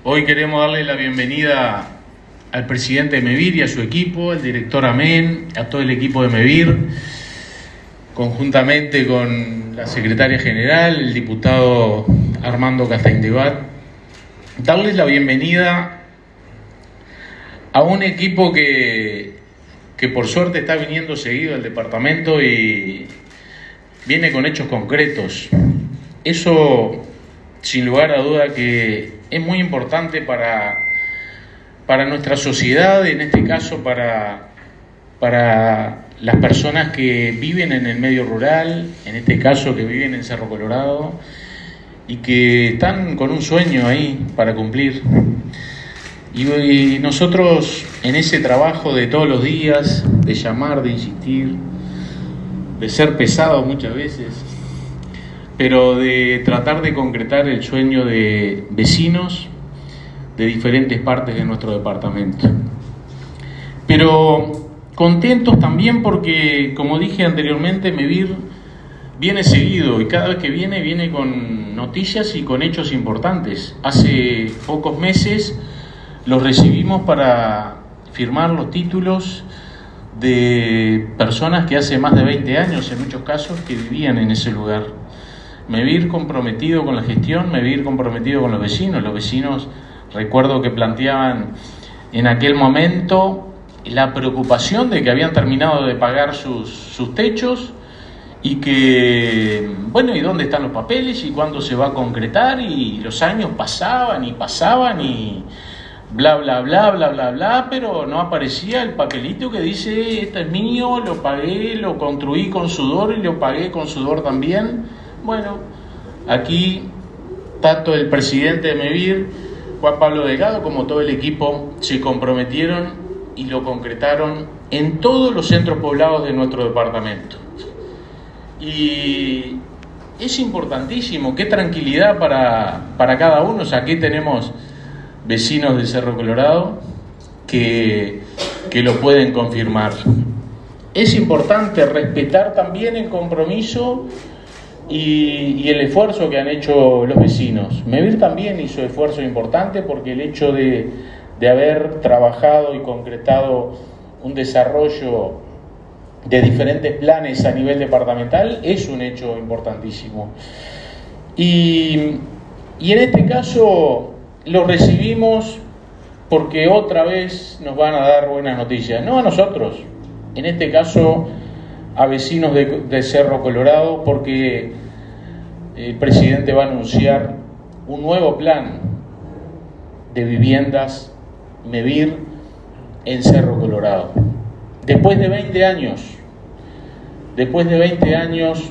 Hoy queremos darle la bienvenida al presidente de MEVIR y a su equipo, al director Amén, a todo el equipo de MEVIR, conjuntamente con la secretaria general, el diputado Armando Castaindebat. Darles la bienvenida a un equipo que por suerte está viniendo seguido al departamento y viene con hechos concretos. Eso, sin lugar a duda, que es muy importante para nuestra sociedad, en este caso para las personas que viven en el medio rural, en este caso que viven en Cerro Colorado y que están con un sueño ahí para cumplir. Y nosotros en ese trabajo de todos los días, de llamar, de insistir, de ser pesados muchas veces, pero de tratar de concretar el sueño de vecinos de diferentes partes de nuestro departamento. Pero contentos también porque, como dije anteriormente, MEVIR viene seguido y cada vez que viene con noticias y con hechos importantes. Hace pocos meses los recibimos para firmar los títulos de personas que hace más de 20 años, en muchos casos, que vivían en ese lugar. MEVIR comprometido con la gestión, MEVIR comprometido con los vecinos. Los vecinos, recuerdo que planteaban en aquel momento la preocupación de que habían terminado de pagar sus techos y que, bueno, ¿y dónde están los papeles? ¿Y cuándo se va a concretar? Y los años pasaban y bla, bla, bla, bla, bla, bla, pero no aparecía el papelito que dice, esto es mío, lo pagué, lo construí con sudor y lo pagué con sudor también. Bueno, aquí tanto el presidente de MEVIR, Juan Pablo Delgado, como todo el equipo se comprometieron y lo concretaron en todos los centros poblados de nuestro departamento. Y es importantísimo, qué tranquilidad para cada uno. O sea, aquí tenemos vecinos de Cerro Colorado que lo pueden confirmar. Es importante respetar también el compromiso y el esfuerzo que han hecho los vecinos. MEVIR también hizo esfuerzo importante porque el hecho de haber trabajado y concretado un desarrollo de diferentes planes a nivel departamental es un hecho importantísimo. Y en este caso lo recibimos porque otra vez nos van a dar buenas noticias, no a nosotros, en este caso a vecinos de Cerro Colorado, porque el presidente va a anunciar un nuevo plan de viviendas MEVIR en Cerro Colorado. Después de 20 años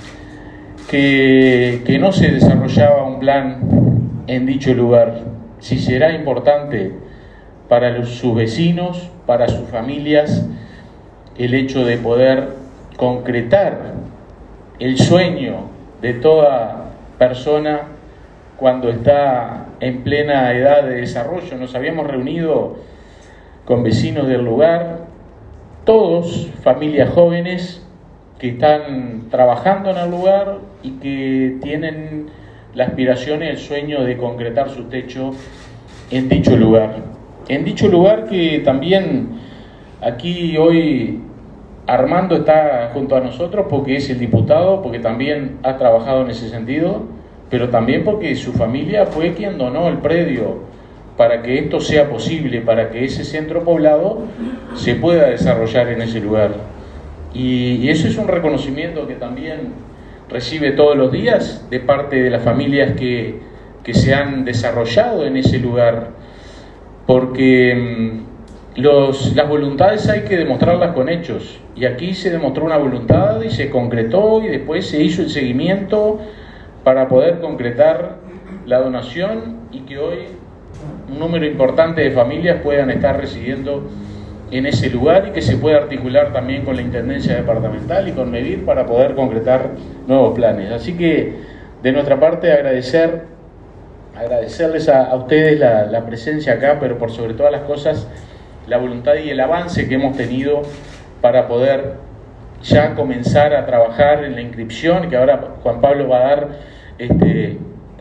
que no se desarrollaba un plan en dicho lugar, si será importante para sus vecinos, para sus familias, el hecho de poder concretar el sueño de toda persona cuando está en plena edad de desarrollo. Nos habíamos reunido con vecinos del lugar, todos familias jóvenes que están trabajando en el lugar y que tienen la aspiración y el sueño de concretar su techo en dicho lugar. En dicho lugar que también aquí hoy Armando está junto a nosotros porque es el diputado, porque también ha trabajado en ese sentido, pero también porque su familia fue quien donó el predio para que esto sea posible, para que ese centro poblado se pueda desarrollar en ese lugar. Y eso es un reconocimiento que también recibe todos los días de parte de las familias que se han desarrollado en ese lugar, porque las voluntades hay que demostrarlas con hechos, y aquí se demostró una voluntad y se concretó y después se hizo el seguimiento para poder concretar la donación y que hoy un número importante de familias puedan estar residiendo en ese lugar y que se pueda articular también con la Intendencia Departamental y con MEVIR para poder concretar nuevos planes. Así que de nuestra parte agradecerles a ustedes la presencia acá, pero por sobre todas las cosas la voluntad y el avance que hemos tenido para poder ya comenzar a trabajar en la inscripción, que ahora Juan Pablo va a dar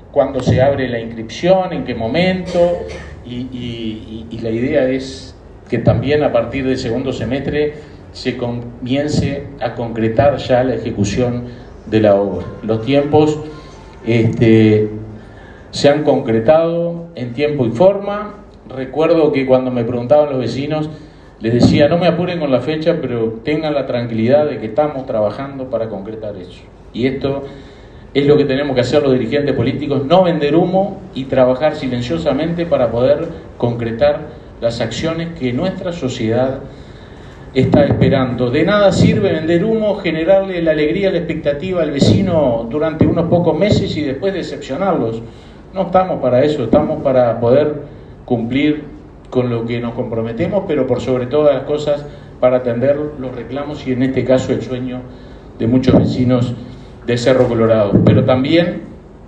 cuándo se abre la inscripción, en qué momento, y la idea es que también a partir del segundo semestre se comience a concretar ya la ejecución de la obra. Los tiempos se han concretado en tiempo y forma. Recuerdo que cuando me preguntaban los vecinos, les decía, no me apuren con la fecha, pero tengan la tranquilidad de que estamos trabajando para concretar eso. Y esto es lo que tenemos que hacer los dirigentes políticos, no vender humo y trabajar silenciosamente para poder concretar las acciones que nuestra sociedad está esperando. De nada sirve vender humo, generarle la alegría, la expectativa al vecino durante unos pocos meses y después decepcionarlos. No estamos para eso, estamos para poder cumplir con lo que nos comprometemos, pero por sobre todas las cosas para atender los reclamos y en este caso el sueño de muchos vecinos de Cerro Colorado. Pero también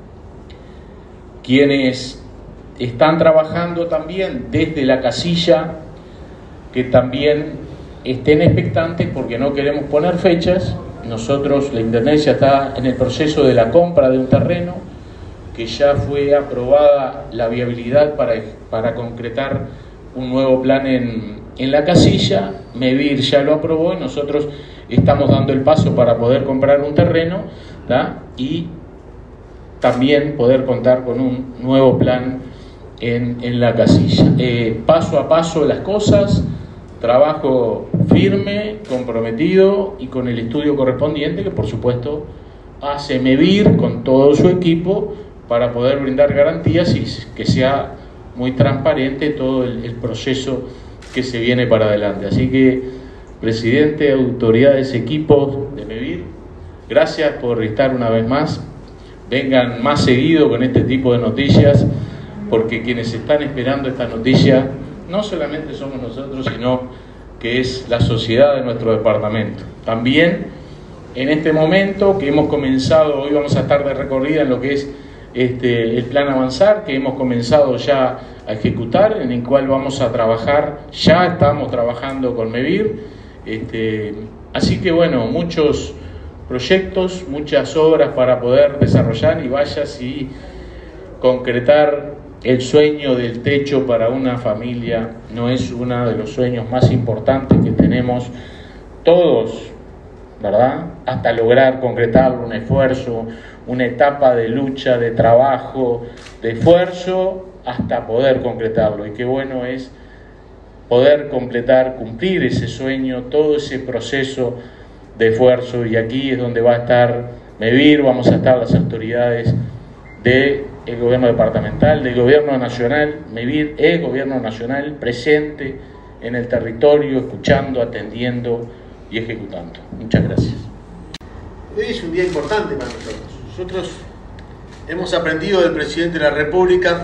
quienes están trabajando también desde la casilla, que también estén expectantes porque no queremos poner fechas. Nosotros, la Intendencia está en el proceso de la compra de un terreno, que ya fue aprobada la viabilidad para concretar un nuevo plan en la casilla. MEVIR ya lo aprobó y nosotros estamos dando el paso para poder comprar un terreno, ¿tá? Y también poder contar con un nuevo plan en la casilla. Paso a paso las cosas, trabajo firme, comprometido y con el estudio correspondiente que por supuesto hace MEVIR con todo su equipo para poder brindar garantías y que sea muy transparente todo el proceso que se viene para adelante. Así que, presidente, autoridades, equipos de MEVIR, gracias por estar una vez más. Vengan más seguido con este tipo de noticias, porque quienes están esperando esta noticia no solamente somos nosotros, sino que es la sociedad de nuestro departamento. También en este momento que hemos comenzado, hoy vamos a estar de recorrida en lo que es el plan Avanzar, que hemos comenzado ya a ejecutar, en el cual vamos a trabajar, ya estamos trabajando con MEVIR, así que bueno, muchos proyectos, muchas obras para poder desarrollar y vaya si concretar el sueño del techo para una familia no es uno de los sueños más importantes que tenemos todos, ¿verdad? Hasta lograr concretarlo, un esfuerzo, una etapa de lucha, de trabajo, de esfuerzo, hasta poder concretarlo. Y qué bueno es poder completar, cumplir ese sueño, todo ese proceso de esfuerzo. Y aquí es donde va a estar MEVIR, vamos a estar las autoridades del gobierno departamental, del gobierno nacional. MEVIR es gobierno nacional presente en el territorio, escuchando, atendiendo y ejecutando. Muchas gracias. Hoy es un día importante para nosotros. Nosotros hemos aprendido del presidente de la República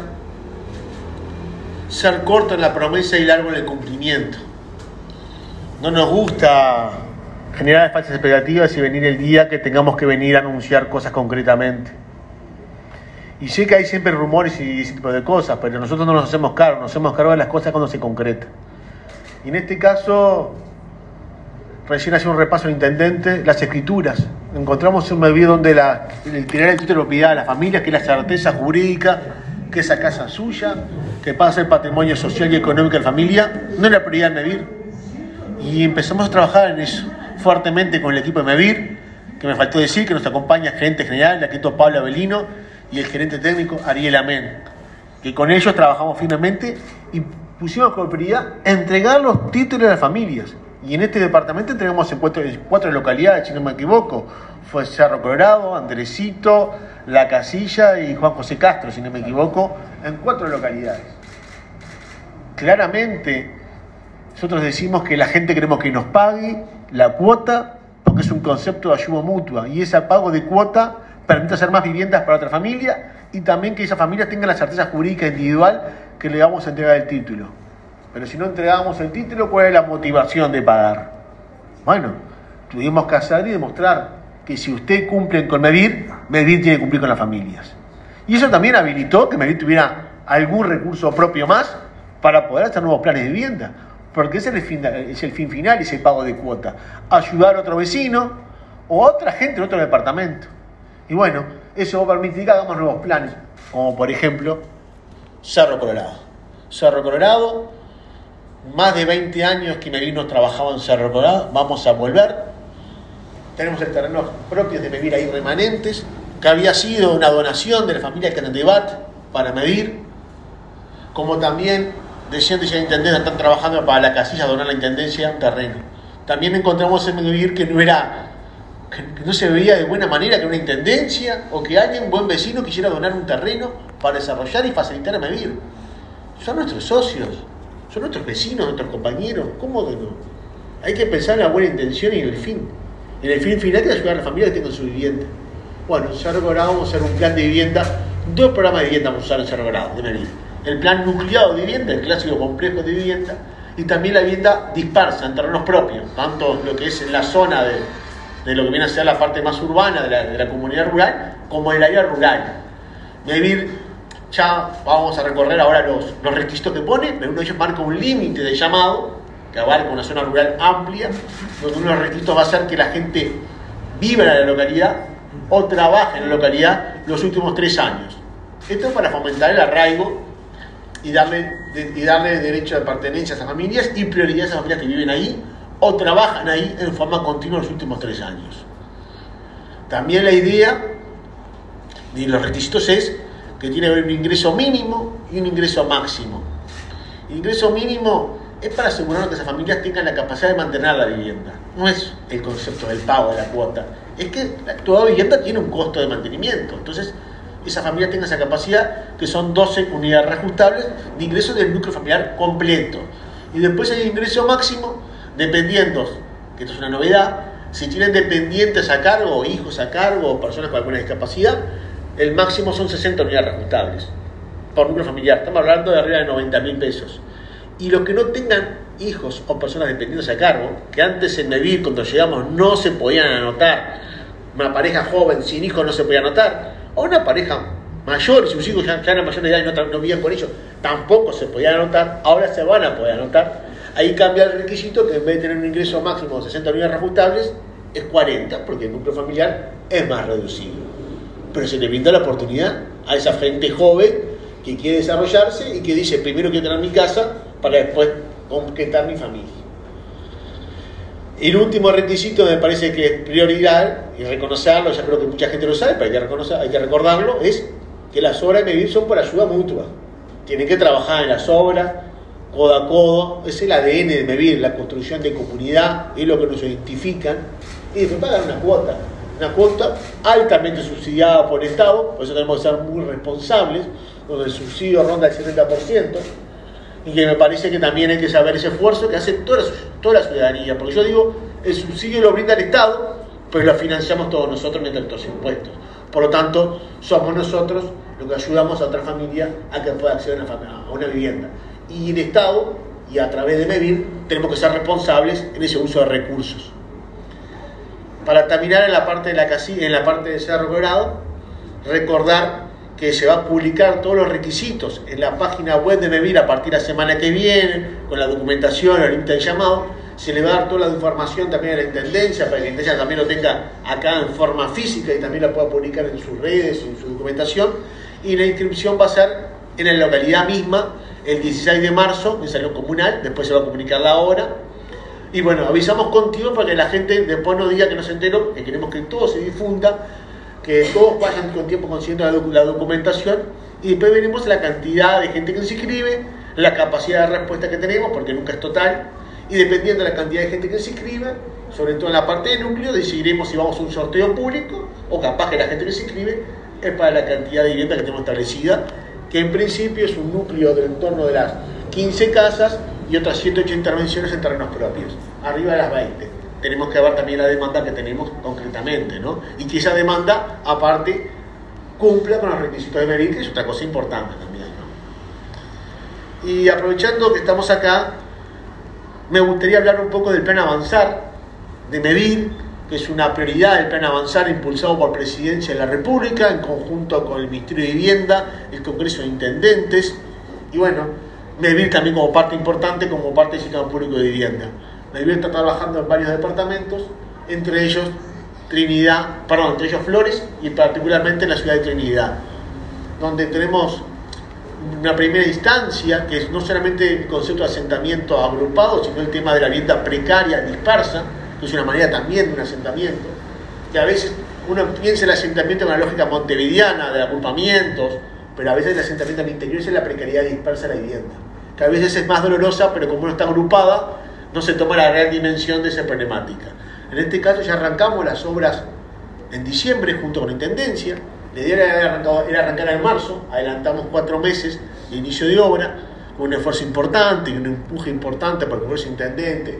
ser corto en la promesa y largo en el cumplimiento. No nos gusta generar falsas expectativas y venir el día que tengamos que venir a anunciar cosas concretamente. Y sé que hay siempre rumores y ese tipo de cosas, pero nosotros no nos hacemos cargo de las cosas cuando se concretan. Y en este caso, recién hacía un repaso el intendente, las escrituras. Encontramos un MEVIR donde el tener el título de propiedad de la familia, que es la certeza jurídica, que esa casa suya, que pasa a ser patrimonio social y económico de la familia, no era prioridad del MEVIR. Y empezamos a trabajar en eso fuertemente con el equipo de MEVIR, que me faltó decir que nos acompaña el gerente general, el arquitecto Pablo Avelino, y el gerente técnico Ariel Amén, que con ellos trabajamos finalmente y pusimos como prioridad entregar los títulos de las familias. Y en este departamento entregamos en cuatro localidades, si no me equivoco. Fue Cerro Colorado, Andresito, La Casilla y Juan José Castro, si no me equivoco, en 4 localidades. Claramente, nosotros decimos que la gente queremos que nos pague la cuota, porque es un concepto de ayuda mutua, y ese pago de cuota permite hacer más viviendas para otra familia y también que esas familias tengan la certeza jurídica individual que le vamos a entregar el título. Pero si no entregamos el título, ¿cuál es la motivación de pagar? Bueno, tuvimos que hacer y demostrar que si usted cumple con MEVIR, MEVIR tiene que cumplir con las familias. Y eso también habilitó que MEVIR tuviera algún recurso propio más para poder hacer nuevos planes de vivienda. Porque ese es el fin final, ese pago de cuota. Ayudar a otro vecino o a otra gente en otro departamento. Y bueno, eso va a permitir que hagamos nuevos planes. como por ejemplo Cerro Colorado. Cerro Colorado, más de 20 años que Mevir no trabajaba en Cerro Colorado, vamos a volver. Tenemos el terreno propio de Mevir ahí remanentes, que había sido una donación de la familia Canandebat para Mevir, como también Desciende y la Intendencia están trabajando para la casilla donar a la Intendencia un terreno. También encontramos en Mevir que no se veía de buena manera que una intendencia o que alguien, un buen vecino, quisiera donar un terreno para desarrollar y facilitar a Mevir. Son nuestros socios, son nuestros vecinos, nuestros compañeros. ¿Cómo que no? Hay que pensar en la buena intención y en el fin. En el fin final, que ayudar a las familias que tengan su vivienda. Bueno, en Cerro Colorado vamos a hacer un plan de vivienda, 2 programas de vivienda vamos a usar en Cerro Colorado, de Mevir. El plan nucleado de vivienda, el clásico complejo de vivienda, y también la vivienda dispersa en terrenos propios, tanto lo que es en la zona de lo que viene a ser la parte más urbana de la comunidad rural, como en el área rural. Mevir, ya vamos a recorrer ahora los requisitos que pone, pero uno de ellos marca un límite de llamado, que abarca una zona rural amplia, donde uno de los requisitos va a ser que la gente viva en la localidad o trabaje en la localidad los últimos 3 años. Esto es para fomentar el arraigo y darle derecho de pertenencia a esas familias y prioridad a esas familias que viven ahí o trabajan ahí en forma continua los últimos 3 años. También la idea de los requisitos es que tiene que haber un ingreso mínimo y un ingreso máximo. El ingreso mínimo es para asegurarnos que esas familias tengan la capacidad de mantener la vivienda. No es el concepto del pago de la cuota, es que toda vivienda tiene un costo de mantenimiento. Entonces, esa familia tenga esa capacidad, que son 12 unidades reajustables de ingresos del núcleo familiar completo. Y después hay ingreso máximo, dependiendo, que esto es una novedad, si tienen dependientes a cargo, o hijos a cargo, o personas con alguna discapacidad, el máximo son 60 unidades reajustables por núcleo familiar. Estamos hablando de arriba de 90.000 pesos. Y los que no tengan hijos o personas dependientes a cargo, que antes en Mevir, cuando llegamos, no se podían anotar, una pareja joven sin hijos no se podía anotar, o una pareja mayor, si sus hijos ya eran mayores de edad y no vivían con ellos, tampoco se podían anotar, ahora se van a poder anotar. Ahí cambia el requisito, que en vez de tener un ingreso máximo de 60 unidades reajustables, es 40, porque el núcleo familiar es más reducido. Pero se le brinda la oportunidad a esa gente joven que quiere desarrollarse y que dice, primero quiero tener mi casa para después concretar mi familia. El último requisito me parece que es prioridad, y reconocerlo, ya creo que mucha gente lo sabe, pero hay que recordarlo, es que las obras de Mevir son por ayuda mutua. Tienen que trabajar en las obras, codo a codo, es el ADN de Mevir, la construcción de comunidad, es lo que nos identifican, y después pagan una cuota altamente subsidiada por el Estado, por eso tenemos que ser muy responsables, donde el subsidio ronda el 70%, y que me parece que también hay que saber ese esfuerzo que hace toda la ciudadanía, porque yo digo, el subsidio lo brinda el Estado, pero lo financiamos todos nosotros mediante nuestros impuestos. Por lo tanto, somos nosotros los que ayudamos a otra familia a que pueda acceder a una vivienda. Y el Estado, y a través de Mevir, tenemos que ser responsables en ese uso de recursos. Para terminar en la parte de la casilla, en la parte de Cerro Colorado, recordar que se va a publicar todos los requisitos en la página web de Mevir a partir de la semana que viene, con la documentación, el límite de llamado. Se le va a dar toda la información también a la Intendencia, para que la Intendencia también lo tenga acá en forma física y también la pueda publicar en sus redes, en su documentación. Y la inscripción va a ser en la localidad misma, el 16 de marzo, en Salón Comunal, después se va a comunicar la hora. Y bueno, avisamos contigo para que la gente después no diga que no se enteró, que queremos que todo se difunda, que todos vayan con tiempo consiguiendo la documentación, y después veremos la cantidad de gente que se inscribe, la capacidad de respuesta que tenemos, porque nunca es total, y dependiendo de la cantidad de gente que se inscribe, sobre todo en la parte de núcleo, decidiremos si vamos a un sorteo público, o capaz que la gente que se inscribe es para la cantidad de vivienda que tenemos establecida, que en principio es un núcleo del entorno de las 15 casas y otras 108 intervenciones en terrenos propios, arriba de las 20. Tenemos que ver también la demanda que tenemos concretamente, ¿no? Y que esa demanda, aparte, cumpla con los requisitos de Mevir, que es otra cosa importante también, ¿no? Y aprovechando que estamos acá, me gustaría hablar un poco del Plan Avanzar de Mevir, que es una prioridad del Plan Avanzar impulsado por Presidencia de la República, en conjunto con el Ministerio de Vivienda, el Congreso de Intendentes, y bueno, Mevir también como parte importante, como parte del Sistema Público de Vivienda. Mevir está trabajando en varios departamentos, entre ellos Flores, y particularmente en la ciudad de Trinidad. donde tenemos una primera instancia, que es no solamente el concepto de asentamiento agrupado, sino el tema de la vivienda precaria, dispersa, que es una manera también de un asentamiento, que a veces uno piensa el asentamiento en una lógica montevideana, de agrupamientos, pero a veces el asentamiento al interior es la precariedad dispersa de la vivienda, que a veces es más dolorosa, pero como no está agrupada, no se toma la real dimensión de esa problemática. En este caso ya arrancamos las obras en diciembre junto con la Intendencia. La idea era arrancar en marzo, adelantamos 4 meses de inicio de obra, con un esfuerzo importante y un empuje importante por el Congreso Intendente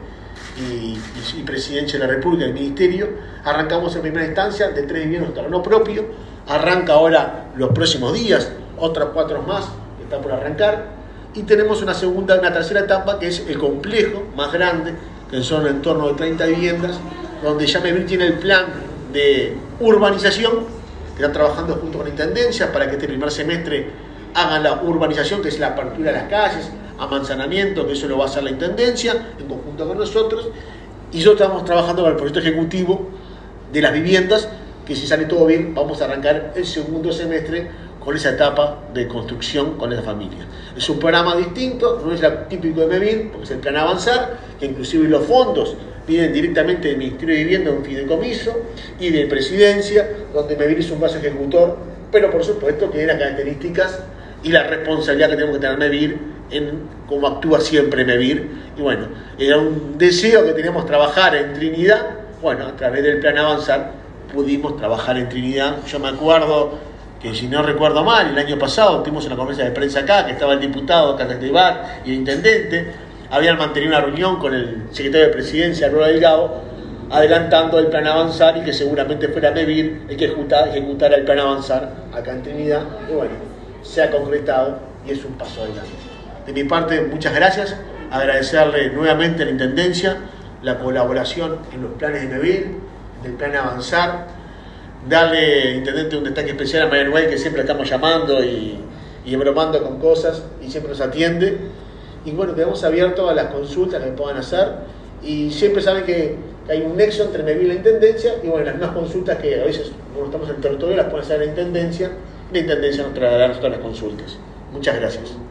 y Presidencia de la República y el Ministerio. Arrancamos en primera instancia de 3 viviendas en terreno propio, arranca ahora los próximos días, otras 4 más que están por arrancar, y tenemos una tercera etapa que es el complejo más grande, que son en torno de 30 viviendas, donde ya Mevir tiene el plan de urbanización, que están trabajando junto con la Intendencia para que este primer semestre hagan la urbanización, que es la apertura de las calles, amanzanamiento, que eso lo va a hacer la Intendencia en conjunto con nosotros, y nosotros estamos trabajando con el proyecto ejecutivo de las viviendas, que si sale todo bien vamos a arrancar el segundo semestre con esa etapa de construcción con esa familia. Es un programa distinto, no es el típico de Mevir, porque es el plan Avanzar, que inclusive los fondos vienen directamente del Ministerio de Vivienda, un fideicomiso, y de Presidencia, donde Mevir es un brazo ejecutor, pero por supuesto que hay las características y la responsabilidad que tenemos que tener Mevir en cómo actúa siempre Mevir. Y bueno, era un deseo que teníamos trabajar en Trinidad. Bueno, a través del plan Avanzar pudimos trabajar en Trinidad. Yo me acuerdo que, si no recuerdo mal, el año pasado tuvimos una conferencia de prensa acá, que estaba el diputado Casatebar y el intendente, habían mantenido una reunión con el secretario de Presidencia, Álvaro Delgado, adelantando el plan Avanzar, y que seguramente fuera Mevir el que ejecutara el plan Avanzar acá en Trinidad. Y bueno, se ha concretado y es un paso adelante. De mi parte, muchas gracias, agradecerle nuevamente a la Intendencia la colaboración en los planes de Mevir, del plan Avanzar, darle, Intendente, un destaque especial a María Noel, que siempre la estamos llamando y bromando con cosas y siempre nos atiende. Y bueno, quedamos abiertos a las consultas que puedan hacer, y siempre saben que hay un nexo entre Mevir y la Intendencia, y bueno, las mismas consultas que a veces cuando estamos en territorio las pueden hacer la Intendencia, y la Intendencia nos traerá todas las consultas. Muchas gracias.